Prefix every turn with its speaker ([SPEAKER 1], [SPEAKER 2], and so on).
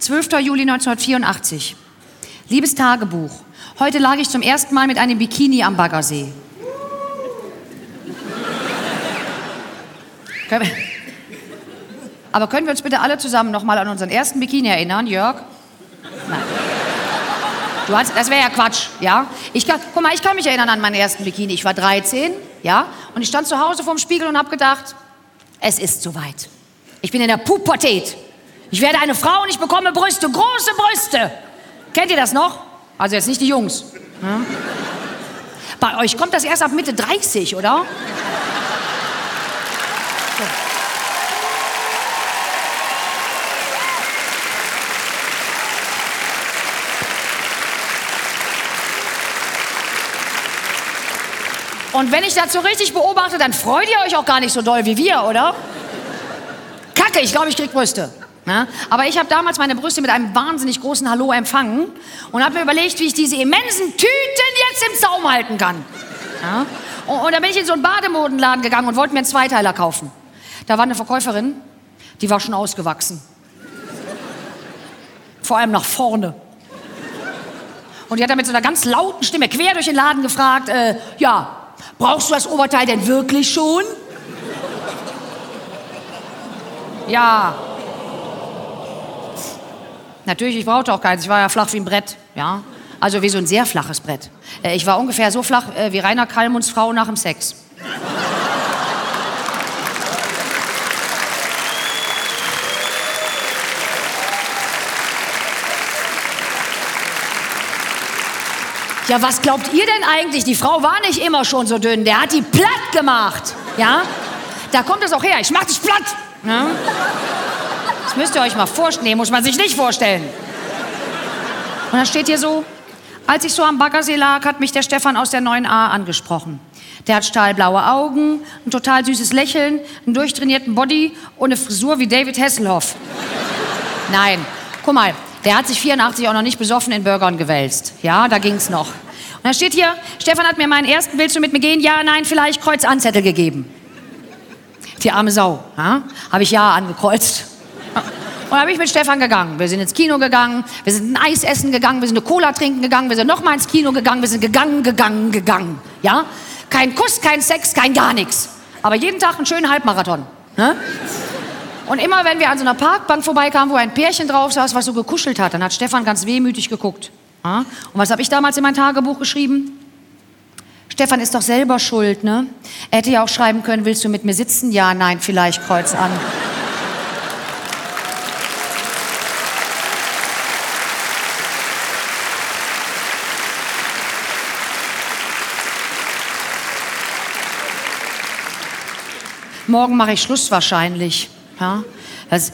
[SPEAKER 1] 12. Juli 1984. Liebes Tagebuch, heute lag ich zum ersten Mal mit einem Bikini am Baggersee. Aber können wir uns bitte alle zusammen noch mal an unseren ersten Bikini erinnern, Jörg? Nein. Das wäre ja Quatsch, ja? Guck mal, ich kann mich erinnern an meinen ersten Bikini. Ich war 13, ja? Und ich stand zu Hause vorm Spiegel und habe gedacht, es ist soweit. Ich bin in der Pubertät. Ich werde eine Frau und ich bekomme Brüste, große Brüste. Kennt ihr das noch? Also jetzt nicht die Jungs. Ja? Bei euch kommt das erst ab Mitte 30, oder? So. Und wenn ich das so richtig beobachte, dann freut ihr euch auch gar nicht so doll wie wir, oder? Kacke, ich glaube, ich krieg Brüste. Ja? Aber ich habe damals meine Brüste mit einem wahnsinnig großen Hallo empfangen und habe mir überlegt, wie ich diese immensen Tüten jetzt im Zaum halten kann. Ja? Und dann bin ich in so einen Bademodenladen gegangen und wollte mir einen Zweiteiler kaufen. Da war eine Verkäuferin, die war schon ausgewachsen. Vor allem nach vorne. Und die hat dann mit so einer ganz lauten Stimme quer durch den Laden gefragt, ja, brauchst du das Oberteil denn wirklich schon? Ja. Natürlich, ich brauchte auch keins. Ich war ja flach wie ein Brett, ja. Also wie so ein sehr flaches Brett. Ich war ungefähr so flach wie Rainer Kallmunds Frau nach dem Sex. Ja, was glaubt ihr denn eigentlich? Die Frau war nicht immer schon so dünn. Der hat die platt gemacht, ja. Da kommt es auch her. Ich mach dich platt. Ja? Das müsst ihr euch mal vorstellen. Nee, muss man sich nicht vorstellen. Und dann steht hier so, als ich so am Baggersee lag, hat mich der Stefan aus der 9a angesprochen. Der hat stahlblaue Augen, ein total süßes Lächeln, einen durchtrainierten Body und eine Frisur wie David Hasselhoff. Nein, guck mal, der hat sich 84 auch noch nicht besoffen in Burgern gewälzt. Ja, da ging's noch. Und dann steht hier, Stefan hat mir meinen ersten Willst du mit mir gehen? Ja, nein, vielleicht Kreuzanzettel gegeben. Die arme Sau, ja? Habe ich ja angekreuzt. Und dann bin ich mit Stefan gegangen. Wir sind ins Kino gegangen, wir sind ein Eis essen gegangen, wir sind eine Cola trinken gegangen, wir sind noch mal ins Kino gegangen, wir sind gegangen. Ja? Kein Kuss, kein Sex, kein gar nichts. Aber jeden Tag einen schönen Halbmarathon. Ne? Und immer, wenn wir an so einer Parkbank vorbeikamen, wo ein Pärchen drauf saß, was so gekuschelt hat, dann hat Stefan ganz wehmütig geguckt. Ja? Und was habe ich damals in mein Tagebuch geschrieben? Stefan ist doch selber schuld, ne? Er hätte ja auch schreiben können, willst du mit mir sitzen? Ja, nein, vielleicht, Kreuz an. Morgen mache ich Schluss wahrscheinlich. Ja?